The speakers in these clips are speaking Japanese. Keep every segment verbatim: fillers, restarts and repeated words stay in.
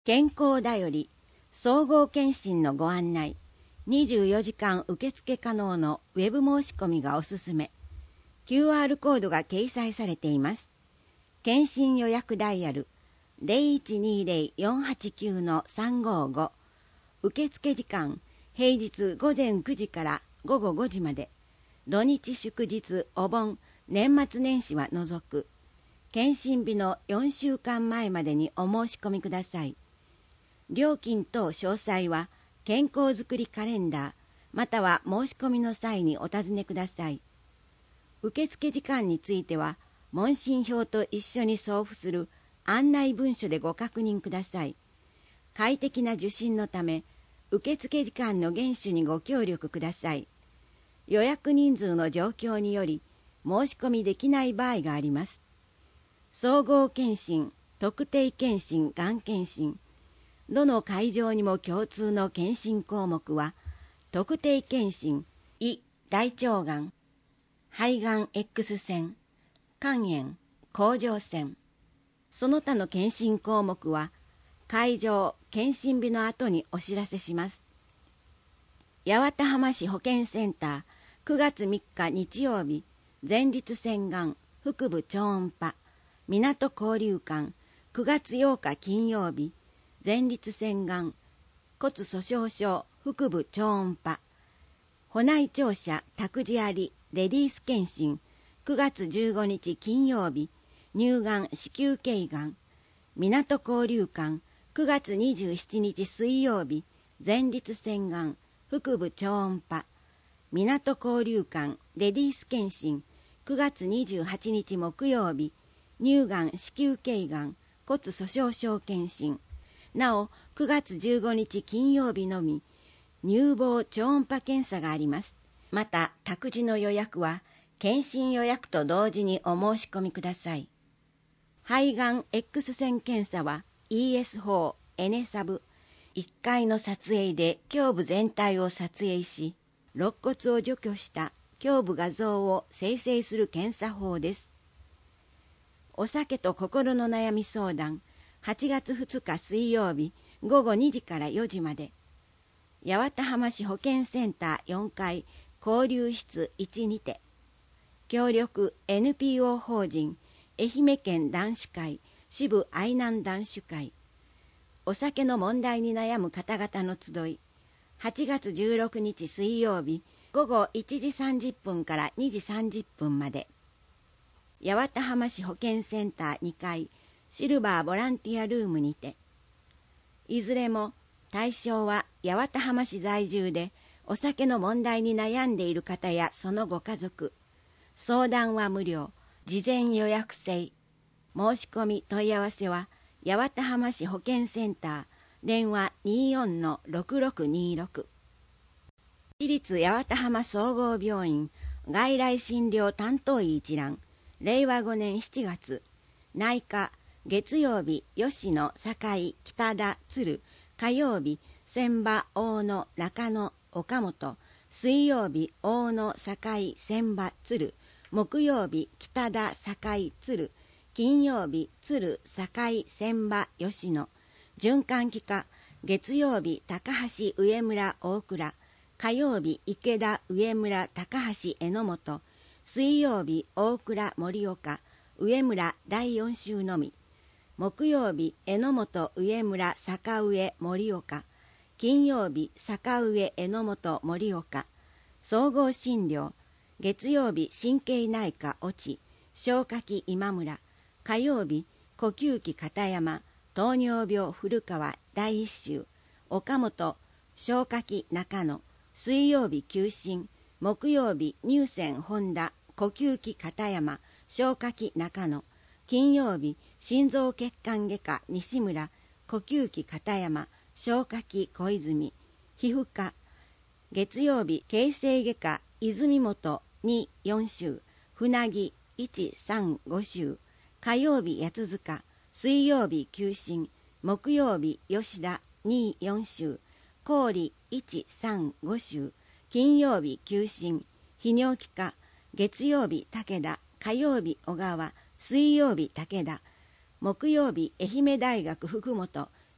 健康だより総合検診のご案内、にじゅうよじかん受付可能のウェブ申し込みがおすすめ。 キューアール コードが掲載されています。検診予約ダイヤル ゼロいちにゼロ よんはちきゅう さんごご。受付時間平日午前くじから午後ごじまで、土日祝日お盆年末年始は除く。検診日のよんしゅうかんまえまでにお申し込みください。料金等詳細は健康づくりカレンダーまたは申し込みの際にお尋ねください。受付時間については問診票と一緒に送付する案内文書でご確認ください。快適な受診のため受付時間の厳守にご協力ください。予約人数の状況により申し込みできない場合があります。総合検診、特定検診、がん検診、どの会場にも共通の検診項目は、特定検診、胃・大腸がん、肺がん X 線、肝炎、甲状腺。その他の検診項目は、会場・検診日の後にお知らせします。八幡浜市保健センター、くがつみっか日曜日、前立腺がん、腹部超音波、港交流館、くがつようか金曜日、前立腺がん、骨粗しょう症、腹部超音波、保内庁舎託児ありレディース検診、くがつじゅうごにち金曜日、乳がん子宮頸がん、港交流館、くがつにじゅうしちにち水曜日、前立腺がん、腹部超音波、港交流館レディース検診、くがつにじゅうはちにち木曜日、乳がん子宮頸がん、骨粗しょう症検診。なお、くがつじゅうごにち金曜日のみ、乳房超音波検査があります。また、託児の予約は、検診予約と同時にお申し込みください。肺がん X 線検査は、イーエスフォー、エネサブ、いっかいの撮影で胸部全体を撮影し、肋骨を除去した胸部画像を生成する検査法です。お酒と心の悩み相談、はちがつふつか水曜日ごごにじからよじまで、八幡浜市保健センターよんかい交流室いちにて、協力 エヌピーオー 法人愛媛県男子会支部愛南男子会、お酒の問題に悩む方々の集い、はちがつじゅうろくにち水曜日ごごいちじさんじゅっぷんからにじさんじゅっぷんまで、八幡浜市保健センターにかいシルバーボランティアルームにて、いずれも対象は八幡浜市在住でお酒の問題に悩んでいる方やそのご家族。相談は無料、事前予約制。申し込み問い合わせは八幡浜市保健センター、電話 にじゅうよん ろくろくにろく。市立八幡浜総合病院外来診療担当医一覧、れいわごねんしちがつ、内科月曜日、吉野、堺、北田、鶴、火曜日、千葉、大野、中野、岡本、水曜日、大野、堺、千葉、鶴、木曜日、北田、堺、鶴、金曜日、鶴、堺、千葉、吉野、循環器科、月曜日、高橋、上村、大倉、火曜日、池田、上村、高橋、榎本、水曜日、大倉、盛岡、上村、だいよん週のみ、木曜日、榎本、上村、坂上、盛岡、金曜日、坂上、榎本、盛岡、総合診療、月曜日、神経内科、越智、消化器、今村、火曜日、呼吸器、片山、糖尿病、古川、第一週、岡本、消化器、中野、水曜日、休診、木曜日、乳腺、本田、呼吸器、片山、消化器、中野、金曜日、心臓血管外科西村、呼吸器片山、消化器小泉、皮膚科、月曜日、形成外科泉本に、よん週、船木いち、さん、ご週、火曜日、八塚、水曜日、休診、木曜日、吉田に、よん週、郡いち、さん、ご週、金曜日、休診、泌尿器科、月曜日、武田、火曜日、小川、水曜日、武田、木曜日、愛媛大学福本、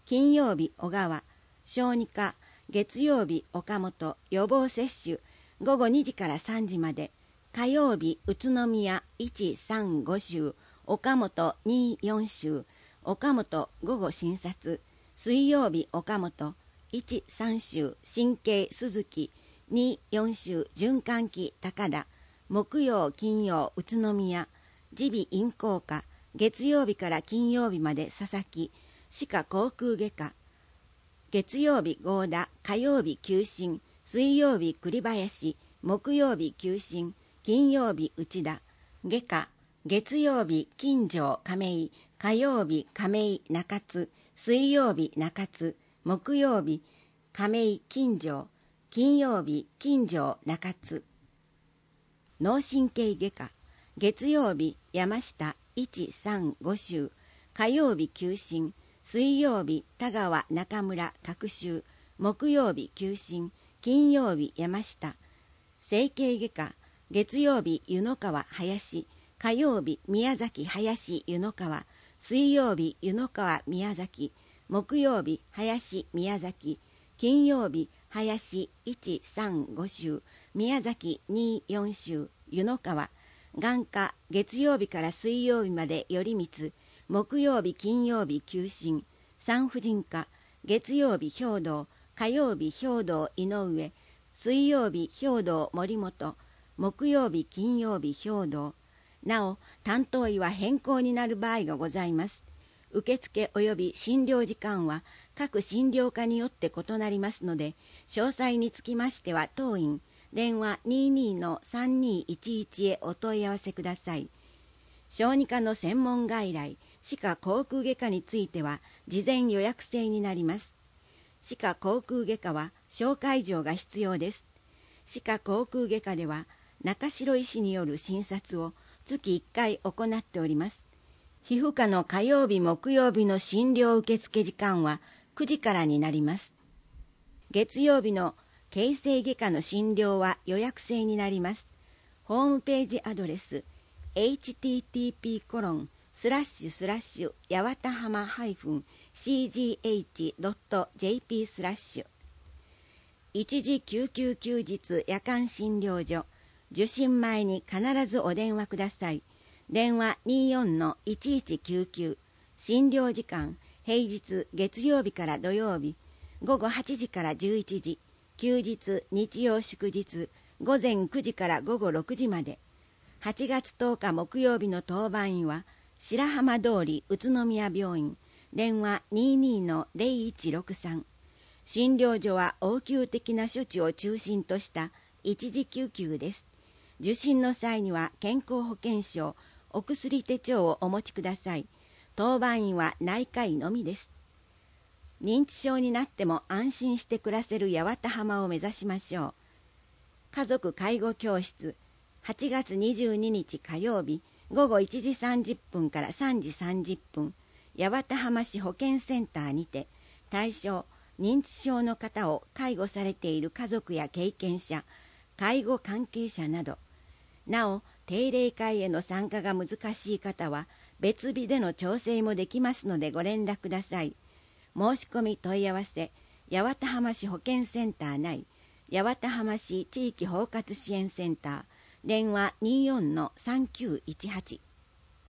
金曜日小川、小児科、月曜日岡本、予防接種、午後にじからさんじまで、火曜日宇都宮いちさんご週、岡本によん週、岡本午後診察、水曜日岡本いちさん週、神経鈴木によん週、循環器高田、木曜金曜宇都宮、耳鼻咽喉科、月曜日から金曜日まで佐々木、歯科口腔外科、月曜日合田、火曜日休診、水曜日栗林、木曜日休診、金曜日内田、外科、月曜日金城亀井、火曜日亀井中津、水曜日中津、木曜日亀井金城、金曜日金城中津。脳神経外科、月曜日山下いちさんご週、火曜日休診、水曜日田川中村各週、木曜日休診、金曜日山下。整形外科、月曜日湯の川林、火曜日宮崎林湯の川、水曜日湯の川宮崎、木曜日林宮崎、金曜日林いちさんご週、宮崎によん週、湯の川。眼科、月曜日から水曜日まで頼光、木曜日金曜日休診。産婦人科、月曜日兵道、火曜日兵道井上、水曜日兵道森本、木曜日金曜日兵道。なお担当医は変更になる場合がございます。受付及び診療時間は各診療科によって異なりますので、詳細につきましては当院電話 にじゅうにのさんにいちいち へお問い合わせください。小児科の専門外来、歯科口腔外科については事前予約制になります。歯科口腔外科は紹介状が必要です。歯科口腔外科では中城医師による診察を月いっかい行っております。皮膚科の火曜日木曜日の診療受付時間はくじからになります。月曜日の形成外科の診療は予約制になります。ホームページアドレス エイチティーティーピーコロンスラッシュスラッシュやわたはま シージーエイチドットジェーピー スラッシュ。一時救急休日夜間診療所、受診前に必ずお電話ください。電話 にじゅうよんのいちいちきゅうきゅう。診療時間、平日月曜日から土曜日、午後はちじからじゅういちじ、休日日曜祝日、午前くじから午後ろくじまで。はちがつとおか木曜日の当番員は、白浜通り宇都宮病院、電話 にじゅうにのゼロいちろくさん。診療所は応急的な処置を中心とした一時救急です。受診の際には健康保険証、お薬手帳をお持ちください。当番員は内科医のみです。認知症になっても安心して暮らせる八幡浜を目指しましょう。家族介護教室、はちがつにじゅうににち火曜日、午後いちじさんじゅっぷんからさんじさんじゅっぷん、八幡浜市保健センターにて、対象、認知症の方を介護されている家族や経験者、介護関係者など、なお定例会への参加が難しい方は別日での調整もできますのでご連絡ください。申し込み問い合わせ、八幡浜市保健センター内、八幡浜市地域包括支援センター、電話 にじゅうよんのさんきゅういちはち。